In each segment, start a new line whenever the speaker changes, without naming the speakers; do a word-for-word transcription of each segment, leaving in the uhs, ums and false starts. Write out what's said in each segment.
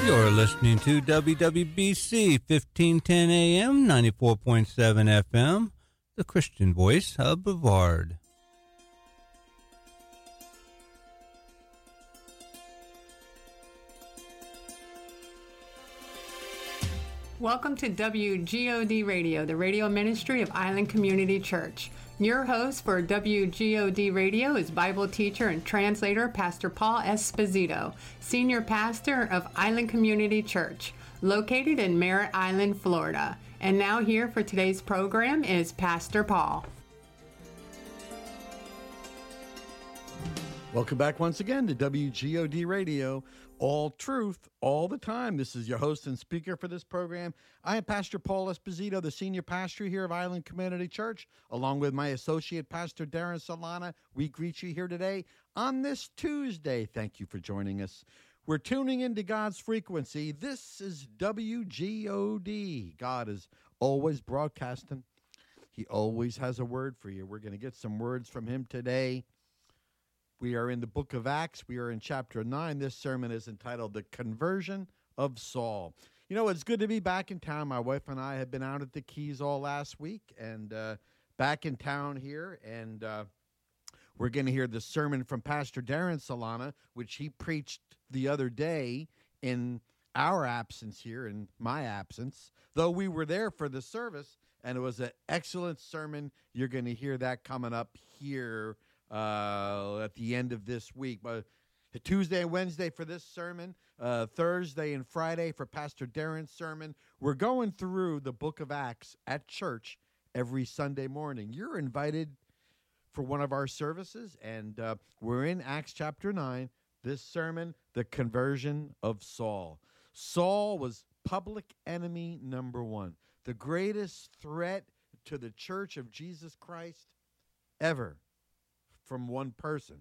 You're listening to W W B C fifteen ten A M, ninety-four point seven F M, the Christian voice of Brevard.
Welcome to W G O D Radio, the radio ministry of Island Community Church. Your host for W G O D Radio is Bible teacher and translator Pastor Paul Esposito, senior pastor of Island Community Church, located in Merritt Island, Florida. And now here for today's program is Pastor Paul.
Welcome back once again to W G O D Radio, all truth, all the time. This is your host and speaker for this program. I am Pastor Paul Esposito, the senior pastor here of Island Community Church, along with my associate pastor, Darren Solana. We greet you here today on this Tuesday. Thank you for joining us. We're tuning into God's frequency. This is W G O D. God is always broadcasting. He always has a word for you. We're going to get some words from him today. We are in the book of Acts. We are in chapter nine. This sermon is entitled The Conversion of Saul. You know, it's good to be back in town. My wife and I have been out at the Keys all last week and uh, back in town here. And uh, we're going to hear the sermon from Pastor Darren Solana, which he preached the other day in our absence here, in my absence, though we were there for the service. And it was an excellent sermon. You're going to hear that coming up here Uh, at the end of this week. But Tuesday and Wednesday for this sermon, uh, Thursday and Friday for Pastor Darren's sermon. We're going through the book of Acts at church every Sunday morning. You're invited for one of our services, and uh, we're in Acts chapter nine. This sermon, the conversion of Saul. Saul was public enemy number one, the greatest threat to the church of Jesus Christ ever. From one person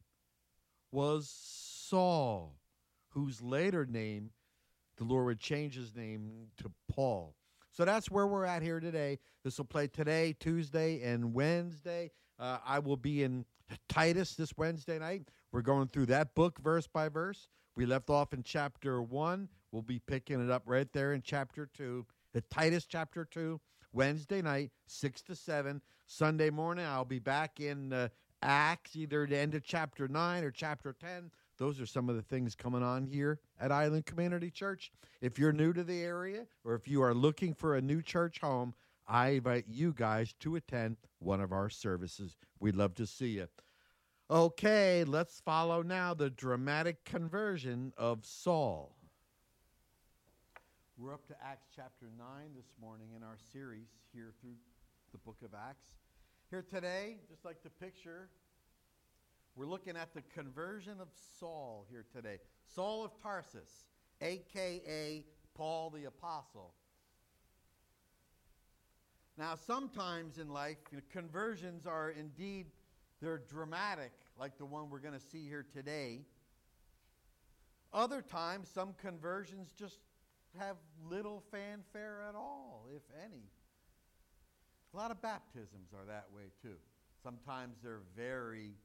was Saul, whose later name, the Lord would change his name to Paul. So that's where we're at here today. This will play today, Tuesday, and Wednesday. Uh, I will be in Titus this Wednesday night. We're going through that book verse by verse. We left off in chapter one. We'll be picking it up right there in chapter two. The Titus chapter two, Wednesday night, six to seven. Sunday morning, I'll be back in uh, Acts, either the end of chapter nine or chapter ten. Those are some of the things coming on here at Island Community Church. If you're new to the area or if you are looking for a new church home, I invite you guys to attend one of our services. We'd love to see you. Okay, let's follow now the dramatic conversion of Saul. We're up to Acts chapter nine this morning in our series here through the book of Acts. Here today, just like the picture, we're looking at the conversion of Saul here today. Saul of Tarsus, a k a. Paul the Apostle. Now, sometimes in life, you know, conversions are indeed, they're dramatic, like the one we're going to see here today. Other times, some conversions just have little fanfare at all, if any. A lot of baptisms are that way too. Sometimes they're very,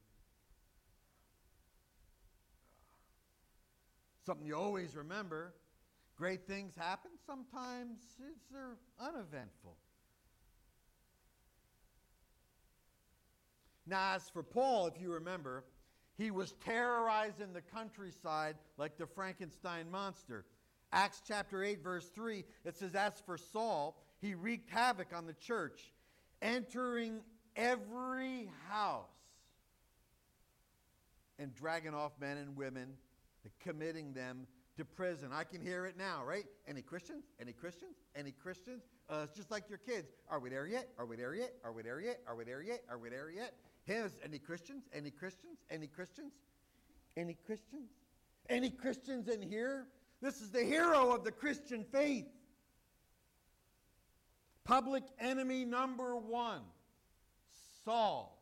uh, something you always remember. Great things happen. Sometimes it's, they're uneventful. Now, as for Paul, if you remember, he was terrorizing the countryside like the Frankenstein monster. Acts chapter eight, verse three, it says, as for Saul, he wreaked havoc on the church, entering every house and dragging off men and women, committing them to prison. I can hear it now, right? Any Christians? Any Christians? Any Christians? Uh, it's just like your kids. Are we there yet? Are we there yet? Are we there yet? Are we there yet? Are we there yet? Here's any Christians? Any Christians? Any Christians? Any Christians? Any Christians in here? This is the hero of the Christian faith. Public enemy number one, Saul.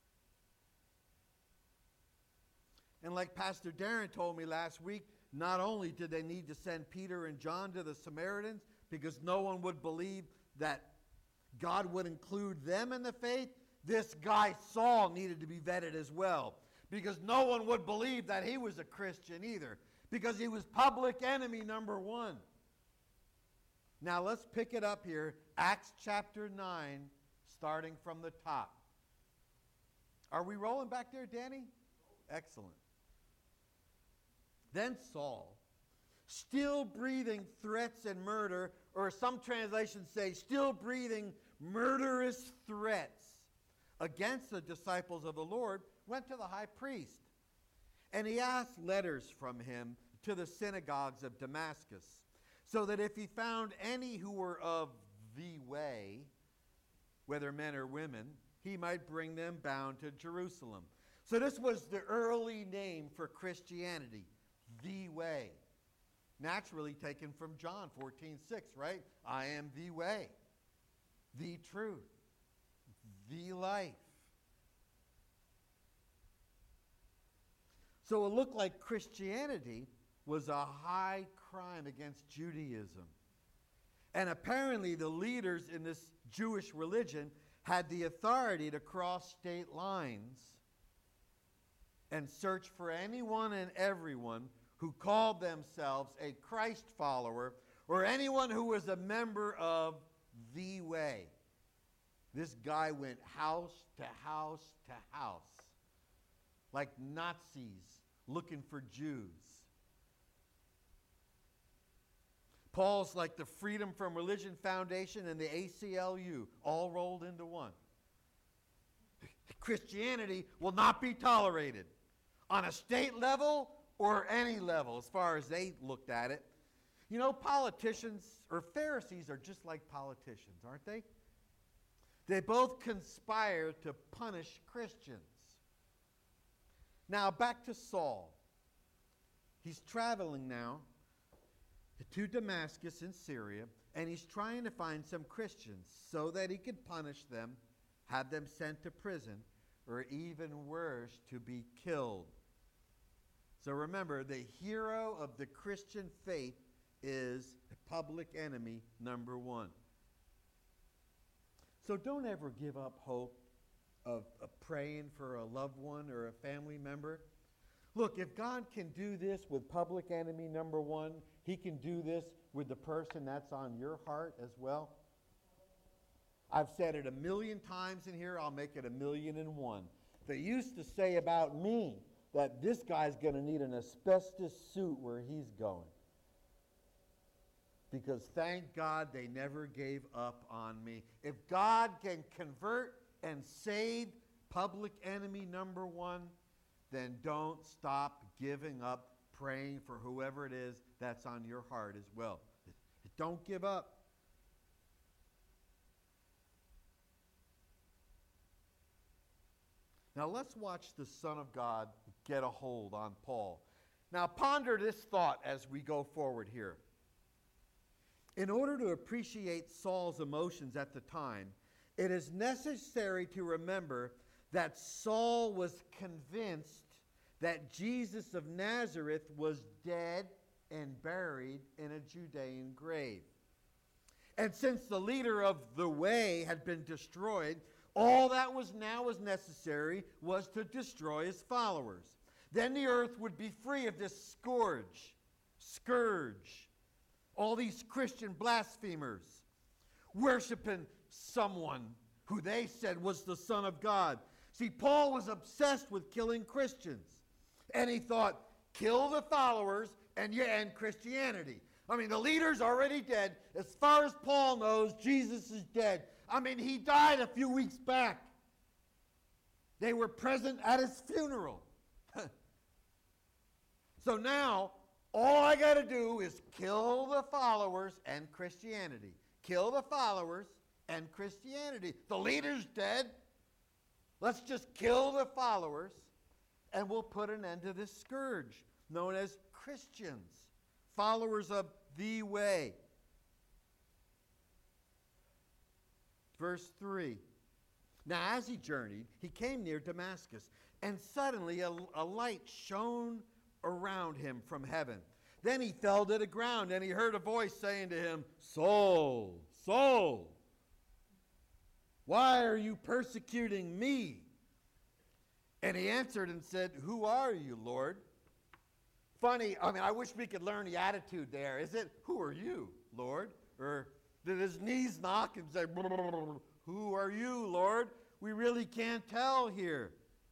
And like Pastor Darren told me last week, not only did they need to send Peter and John to the Samaritans because no one would believe that God would include them in the faith, this guy Saul needed to be vetted as well, because no one would believe that he was a Christian either, because he was public enemy number one. Now let's pick it up here, Acts chapter nine, starting from the top. Are we rolling back there, Danny? Excellent. Then Saul, still breathing threats and murder, or some translations say still breathing murderous threats against the disciples of the Lord, went to the high priest. And he asked letters from him to the synagogues of Damascus, so that if he found any who were of the way, whether men or women, he might bring them bound to Jerusalem. So this was the early name for Christianity, the way. Naturally taken from John fourteen six, right? I am the way, the truth, the life. So it looked like Christianity was a high crime against Judaism. And apparently the leaders in this Jewish religion had the authority to cross state lines and search for anyone and everyone who called themselves a Christ follower or anyone who was a member of the way. This guy went house to house to house, like Nazis looking for Jews. Paul's like the Freedom from Religion Foundation and the A C L U, all rolled into one. Christianity will not be tolerated on a state level or any level, as far as they looked at it. You know, politicians or Pharisees are just like politicians, aren't they? They both conspire to punish Christians. Now, back to Saul. He's traveling now to Damascus in Syria, and he's trying to find some Christians so that he could punish them, have them sent to prison, or even worse, to be killed. So remember, the hero of the Christian faith is public enemy number one. So don't ever give up hope of, of praying for a loved one or a family member. Look, if God can do this with public enemy number one, he can do this with the person that's on your heart as well. I've said it a million times in here. I'll make it a million and one. They used to say about me that this guy's going to need an asbestos suit where he's going. Because thank God they never gave up on me. If God can convert and save public enemy number one, then don't stop giving up praying for whoever it is that's on your heart as well. Don't give up. Now let's watch the Son of God get a hold on Paul. Now ponder this thought as we go forward here. In order to appreciate Saul's emotions at the time, it is necessary to remember that Saul was convinced that Jesus of Nazareth was dead and buried in a Judean grave. And since the leader of the way had been destroyed, all that was now was necessary was to destroy his followers. Then the earth would be free of this scourge, scourge, all these Christian blasphemers worshiping someone who they said was the Son of God. See, Paul was obsessed with killing Christians. And he thought, kill the followers and you end Christianity. I mean, the leader's already dead. As far as Paul knows, Jesus is dead. I mean, he died a few weeks back. They were present at his funeral. So now, all I got to do is kill the followers and Christianity. Kill the followers and Christianity. The leader's dead. Let's just kill the followers, and we'll put an end to this scourge known as Christians, followers of the way. Verse three. Now as he journeyed, he came near Damascus, and suddenly a, a light shone around him from heaven. Then he fell to the ground, and he heard a voice saying to him, Saul, Saul, why are you persecuting me? And he answered and said, Who are you, Lord? funny. I mean, I wish we could learn the attitude there. Is it, who are you, Lord? Or did his knees knock and say, who are you, Lord? We really can't tell here.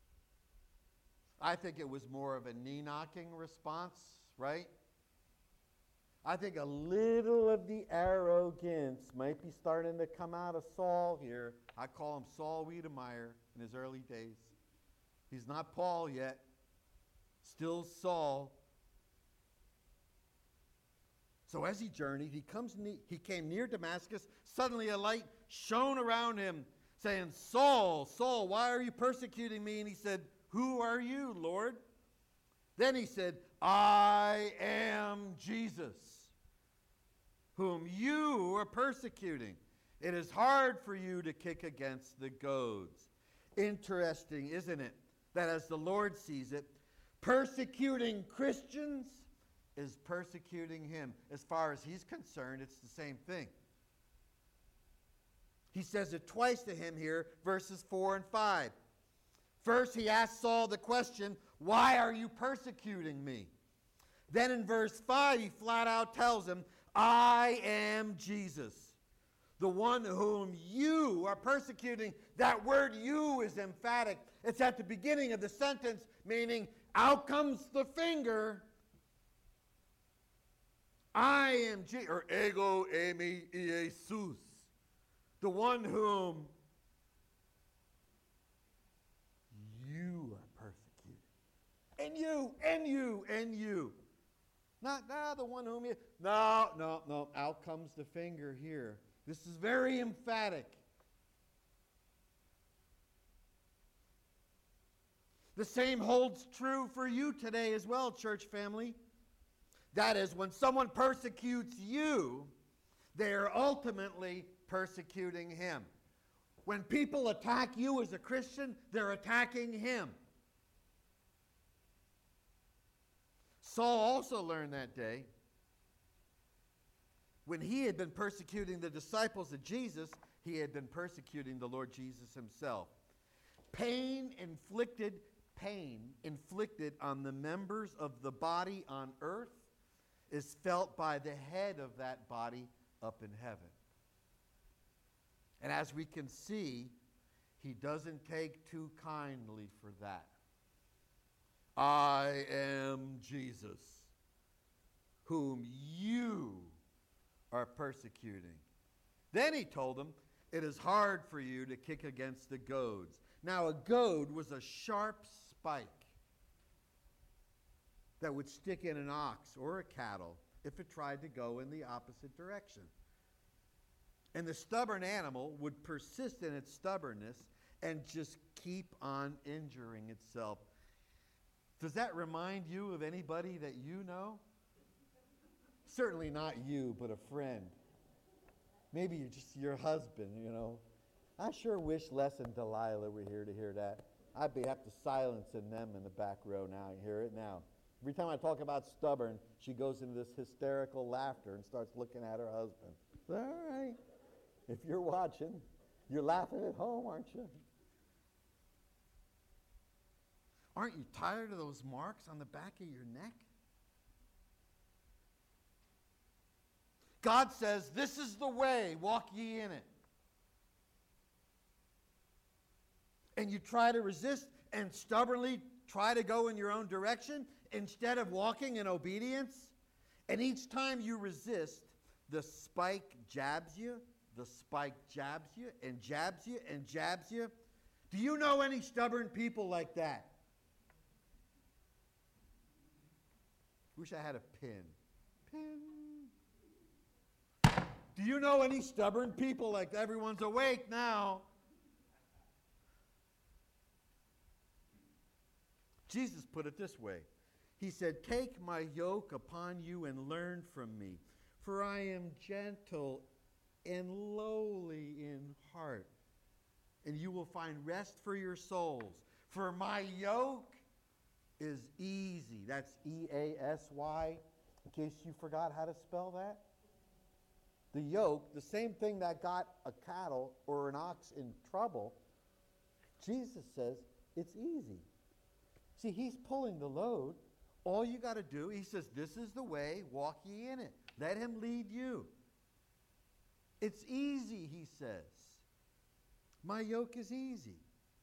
I think it was more of a knee-knocking response, right? I think a little of the arrogance might be starting to come out of Saul here. I call him Saul Wiedemeyer in his early days. He's not Paul yet. Still Saul. So as he journeyed, he comes ne- he came near Damascus. Suddenly a light shone around him, saying, Saul, Saul, why are you persecuting me? And he said, who are you, Lord? Then he said, I am Jesus, whom you are persecuting. It is hard for you to kick against the goads. Interesting, isn't it, that as the Lord sees it, persecuting Christians is persecuting him. As far as he's concerned, it's the same thing. He says it twice to him here, verses four and five. First, he asks Saul the question, why are you persecuting me? Then in verse five, he flat out tells him, I am Jesus, the one whom you are persecuting. That word you is emphatic. It's at the beginning of the sentence, meaning out comes the finger. I am Jesus, or ego eimi Jesus, the one whom you are persecuting. And you, and you, and you. Not nah, the one whom you, no, no, no, out comes the finger here. This is very emphatic. The same holds true for you today as well, church family. That is, when someone persecutes you, they are ultimately persecuting him. When people attack you as a Christian, they're attacking him. Saul also learned that day, when he had been persecuting the disciples of Jesus, he had been persecuting the Lord Jesus himself. Pain inflicted, pain inflicted on the members of the body on earth is felt by the head of that body up in heaven. And as we can see, he doesn't take too kindly for that. I am Jesus, whom you are persecuting. Then he told them, it is hard for you to kick against the goads. Now a goad was a sharp spike that would stick in an ox or a cattle if it tried to go in the opposite direction. And the stubborn animal would persist in its stubbornness and just keep on injuring itself. Does that remind you of anybody that you know? Certainly not you, but a friend. Maybe you're just your husband, you know. I sure wish Les and Delilah were here to hear that. I'd be have to silence in them in the back row now. You hear it now. Every time I talk about stubborn, she goes into this hysterical laughter and starts looking at her husband. All right. If you're watching, you're laughing at home, aren't you? Aren't you tired of those marks on the back of your neck? God says, this is the way, walk ye in it. And you try to resist and stubbornly try to go in your own direction instead of walking in obedience. And each time you resist, the spike jabs you, the spike jabs you, and jabs you, and jabs you. Do you know any stubborn people like that? Wish I had a pin. Pin. Do you know any stubborn people like that? Everyone's awake now. Jesus put it this way. He said, take my yoke upon you and learn from me, for I am gentle and lowly in heart, and you will find rest for your souls. For my yoke is easy. That's E A S Y, in case you forgot how to spell that. The yoke, the same thing that got a cattle or an ox in trouble, Jesus says it's easy. See, he's pulling the load All you got to do, he says, this is the way, walk ye in it. Let him lead you. It's easy, he says. My yoke is easy.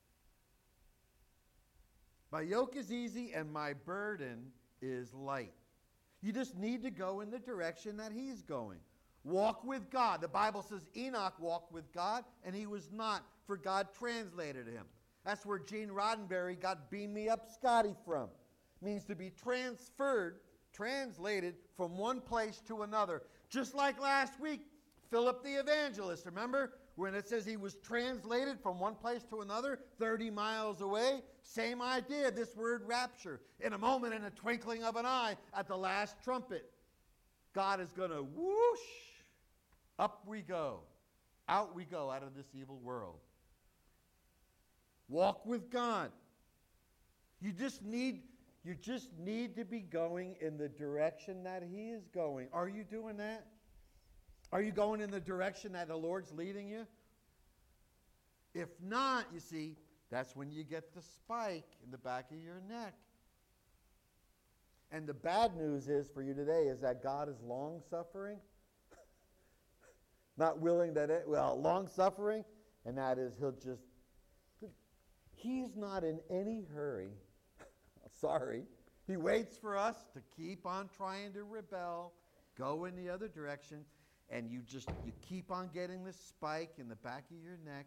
My yoke is easy and my burden is light. You just need to go in the direction that he's going. Walk with God. The Bible says Enoch walked with God and he was not, for God translated him. That's where Gene Roddenberry got Beam Me Up Scotty from. It means to be transferred, translated from one place to another. Just like last week, Philip the evangelist, remember? When it says he was translated from one place to another, thirty miles away, same idea, this word rapture. In a moment, in a twinkling of an eye, at the last trumpet, God is going to whoosh, up we go. Out we go out of this evil world. Walk with God. You just need, you just need to be going in the direction that he is going. Are you doing that? Are you going in the direction that the Lord's leading you? If not, you see, that's when you get the spike in the back of your neck. And the bad news is for you today is that God is long-suffering. Not willing that it, well, long-suffering, and that is he'll just, he's not in any hurry. Sorry. He waits for us to keep on trying to rebel, go in the other direction, and you just, you keep on getting this spike in the back of your neck.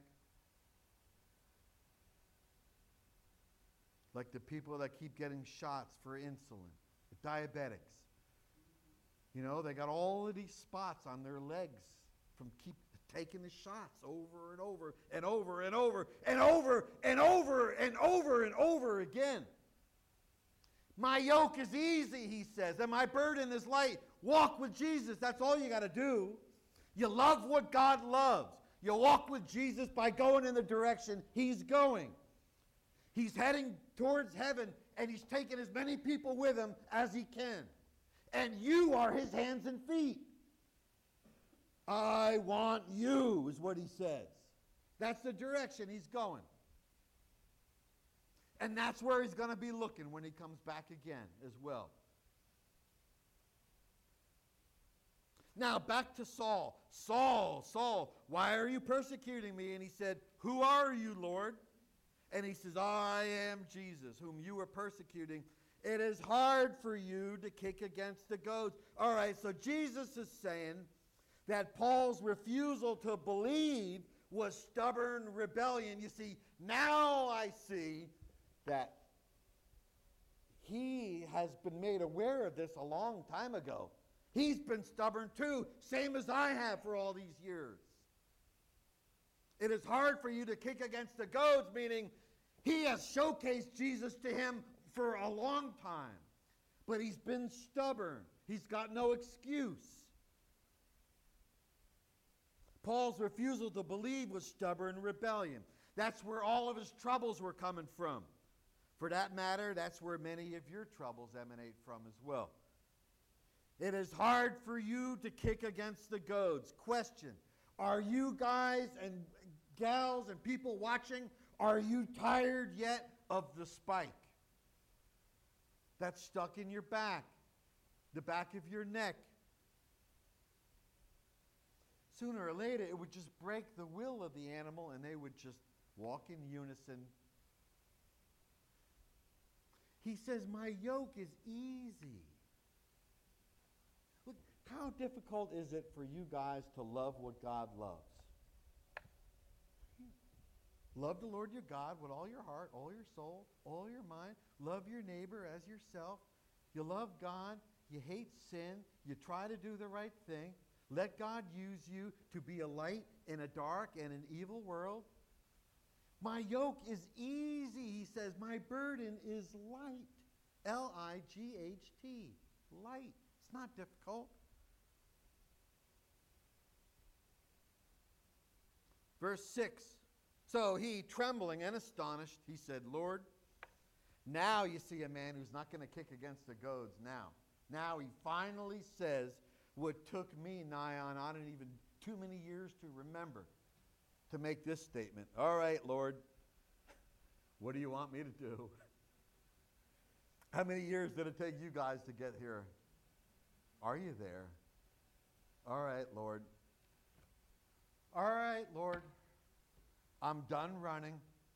Like the people that keep getting shots for insulin, the diabetics. You know, they got all of these spots on their legs from keep taking the shots over and over and over and over and over and over and over and over again. My yoke is easy, he says, and my burden is light. Walk with Jesus. That's all you got to do. You love what God loves. You walk with Jesus by going in the direction he's going. He's heading towards heaven, and he's taking as many people with him as he can. And you are his hands and feet. I want you, is what he says. That's the direction he's going. And that's where he's going to be looking when he comes back again as well. Now, back to Saul. Saul, Saul, why are you persecuting me? And he said, who are you, Lord? And he says, I am Jesus, whom you are persecuting. It is hard for you to kick against the goads. All right, so Jesus is saying that Paul's refusal to believe was stubborn rebellion. You see, now I see that he has been made aware of this a long time ago. He's been stubborn too, same as I have for all these years. It is hard for you to kick against the goads, meaning he has showcased Jesus to him for a long time. But he's been stubborn. He's got no excuse. Paul's refusal to believe was stubborn rebellion. That's where all of his troubles were coming from. For that matter, that's where many of your troubles emanate from as well. It is hard for you to kick against the goads. Question, are you guys and gals and people watching, are you tired yet of the spike that's stuck in your back, the back of your neck? Sooner or later, it would just break the will of the animal and they would just walk in unison. He says, my yoke is easy. Look, how difficult is it for you guys to love what God loves? Love the Lord your God with all your heart, all your soul, all your mind. Love your neighbor as yourself. You love God. You hate sin. You try to do the right thing. Let God use you to be a light in a dark and an evil world. My yoke is easy, he says. My burden is light. L I G H T. Light. It's not difficult. Verse six. So he, trembling and astonished, he said, Lord, now you see a man who's not going to kick against the goads now. Now he finally says what took me nigh on, I don't even too many years to remember to make this statement. All right, Lord, what do you want me to do? How many years did it take you guys to get here? Are you there? All right, Lord. All right, Lord. I'm done running.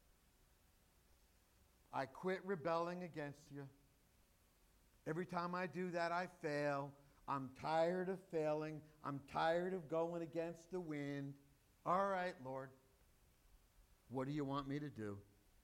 I quit rebelling against you. Every time I do that, I fail. I'm tired of failing. I'm tired of going against the wind. All right, Lord. What do you want me to do?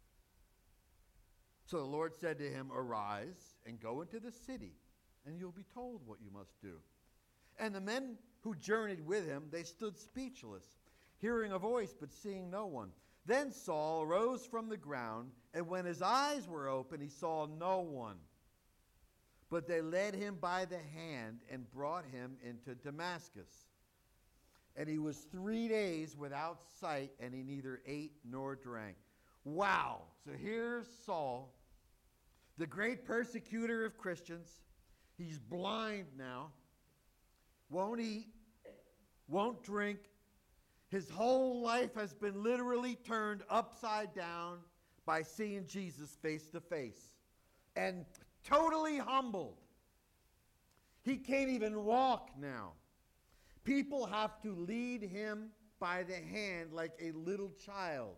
So the Lord said to him, arise and go into the city, and you'll be told what you must do. And the men who journeyed with him, they stood speechless, hearing a voice but seeing no one. Then Saul arose from the ground, and when his eyes were open, he saw no one. But they led him by the hand and brought him into Damascus. And he was three days without sight, and he neither ate nor drank. Wow. So here's Saul, the great persecutor of Christians. He's blind now. Won't eat, won't drink. His whole life has been literally turned upside down by seeing Jesus face to face. And totally humbled. He can't even walk now. People have to lead him by the hand like a little child.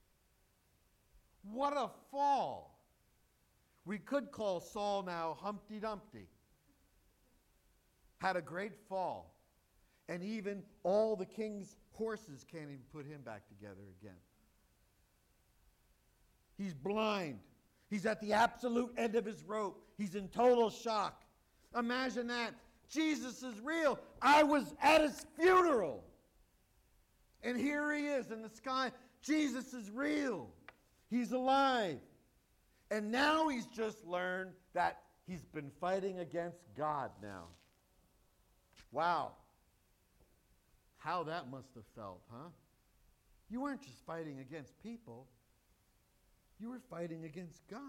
What a fall. We could call Saul now Humpty Dumpty. Had a great fall. And even all the king's horses can't even put him back together again. He's blind. He's at the absolute end of his rope. He's in total shock. Imagine that. Jesus is real. I was at his funeral. And here he is in the sky. Jesus is real. He's alive. And now he's just learned that he's been fighting against God now. Wow. How that must have felt, huh? You weren't just fighting against people. You were fighting against God.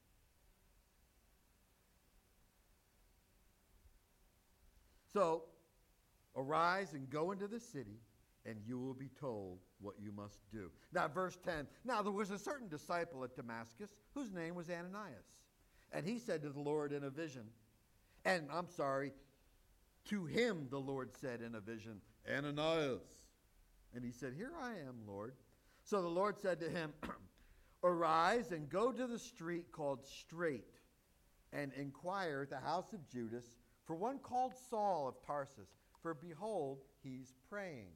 So, arise and go into the city, and you will be told what you must do. Now, verse ten. Now, there was a certain disciple at Damascus whose name was Ananias. And he said to the Lord in a vision, and I'm sorry, to him the Lord said in a vision, Ananias. And he said, here I am, Lord. So the Lord said to him, arise and go to the street called Straight, and inquire at the house of Judas for one called Saul of Tarsus, for behold, he's praying.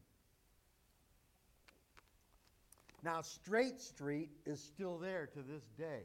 Now, Straight Street is still there to this day.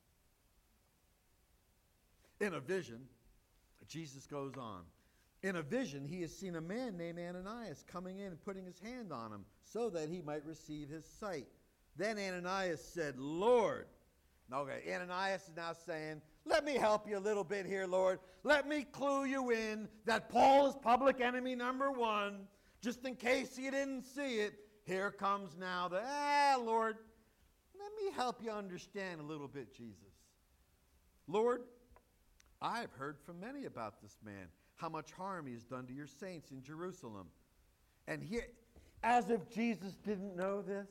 In a vision, Jesus goes on. In a vision, he has seen a man named Ananias coming in and putting his hand on him so that he might receive his sight. Then Ananias said, Lord. Okay, Ananias is now saying, let me help you a little bit here, Lord. Let me clue you in that Paul is public enemy number one. Just in case you didn't see it, here comes now the, ah, Lord, let me help you understand a little bit, Jesus. Lord, I've heard from many about this man, how much harm he has done to your saints in Jerusalem. And here, as if Jesus didn't know this.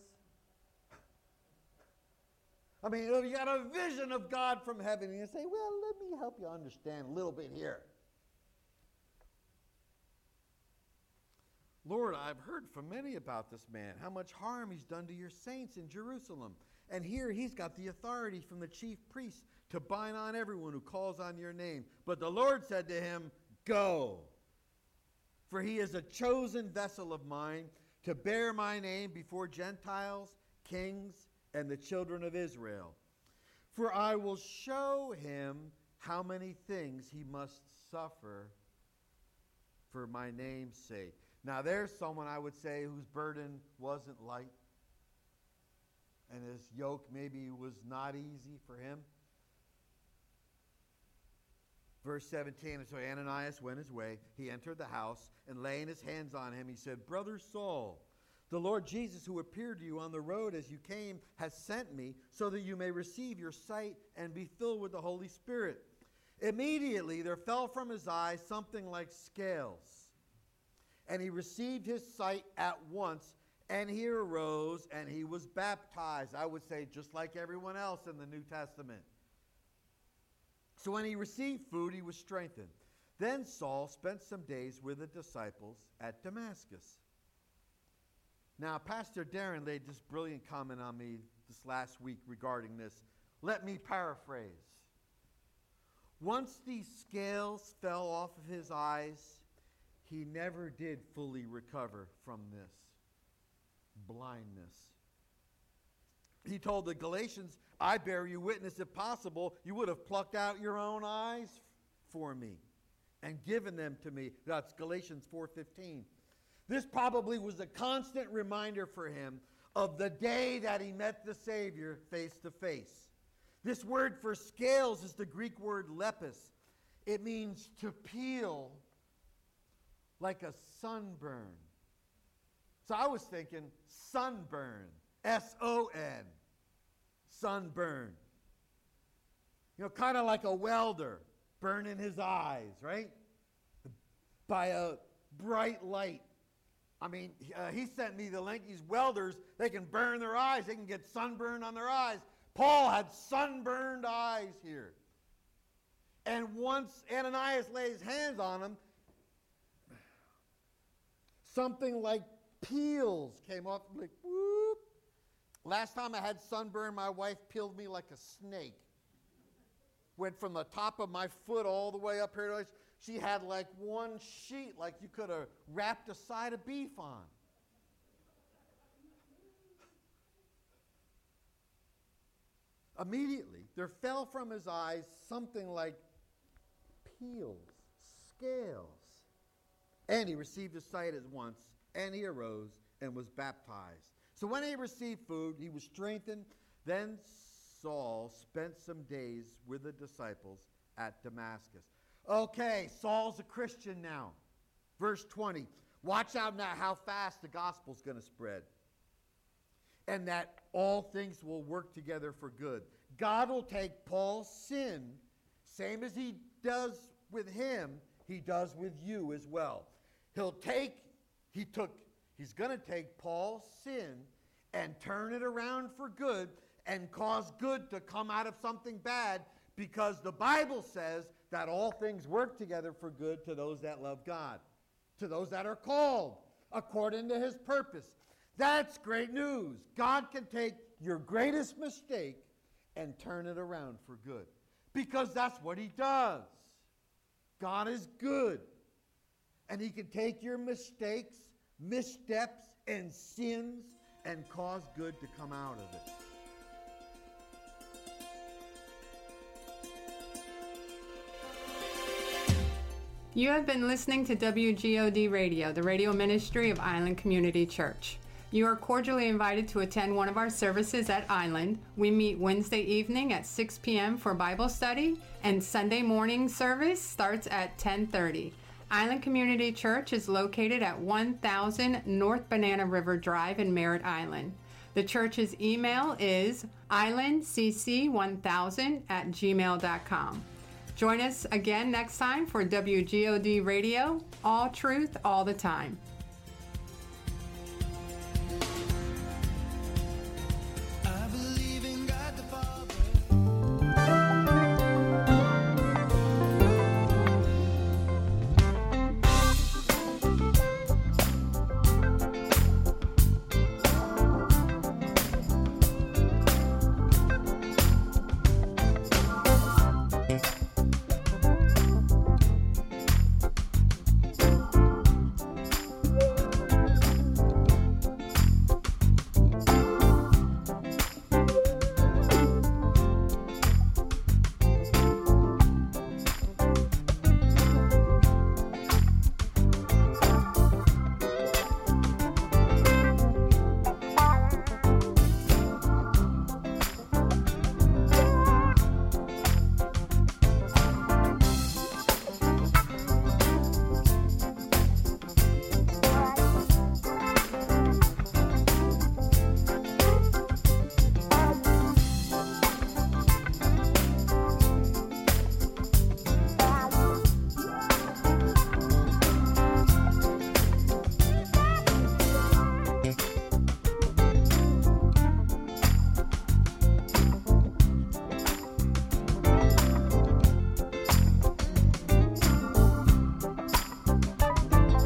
I mean, you got a vision of God from heaven, and you say, well, let me help you understand a little bit here. Lord, I've heard from many about this man, how much harm he's done to your saints in Jerusalem. And here he's got the authority from the chief priests to bind on everyone who calls on your name. But the Lord said to him, go, for he is a chosen vessel of mine to bear my name before Gentiles, kings, and the children of Israel. For I will show him how many things he must suffer for my name's sake. Now there's someone, I would say, whose burden wasn't light, and his yoke maybe was not easy for him. Verse seventeen, and so Ananias went his way. He entered the house, and laying his hands on him, he said, Brother Saul, the Lord Jesus, who appeared to you on the road as you came, has sent me so that you may receive your sight and be filled with the Holy Spirit. Immediately there fell from his eyes something like scales, and he received his sight at once, and he arose and he was baptized. I would say just like everyone else in the New Testament. So when he received food, he was strengthened. Then Saul spent some days with the disciples at Damascus. Now, Pastor Darren laid this brilliant comment on me this last week regarding this. Let me paraphrase. Once these scales fell off of his eyes, he never did fully recover from this blindness. He told the Galatians, I bear you witness, if possible, you would have plucked out your own eyes for me and given them to me. That's Galatians four fifteen. This probably was a constant reminder for him of the day that he met the Savior face to face. This word for scales is the Greek word lepis. It means to peel like a sunburn. So I was thinking sunburn, S O N, sunburn. You know, kind of like a welder burning his eyes, right? By a bright light. I mean, uh, he sent me the link. These welders, they can burn their eyes. They can get sunburn on their eyes. Paul had sunburned eyes here. And once Ananias lays hands on him, something like peels came off, like whoop. Last time I had sunburn, my wife peeled me like a snake. Went from the top of my foot all the way up here. She had like one sheet, like you could have wrapped a side of beef on. Immediately, there fell from his eyes something like peels, scales. And he received his sight at once, and he arose and was baptized. So when he received food, he was strengthened. Then Saul spent some days with the disciples at Damascus. Okay, Saul's a Christian now. Verse twenty. Watch out now how fast the gospel's going to spread. And that all things will work together for good. God will take Paul's sin, same as he does with him, he does with you as well. He'll take, he took, he's going to take Paul's sin and turn it around for good and cause good to come out of something bad, because the Bible says that all things work together for good to those that love God, to those that are called according to his purpose. That's great news. God can take your greatest mistake and turn it around for good, because that's what he does. God is good, and he can take your mistakes, missteps, and sins and cause good to come out of it.
You have been listening to W G O D Radio, the radio ministry of Island Community Church. You are cordially invited to attend one of our services at Island. We meet Wednesday evening at six p.m. for Bible study, and Sunday morning service starts at ten thirty. Island Community Church is located at one thousand North Banana River Drive in Merritt Island. The church's email is island c c one thousand at gmail dot com. Join us again next time for W G O D Radio, all truth, all the time.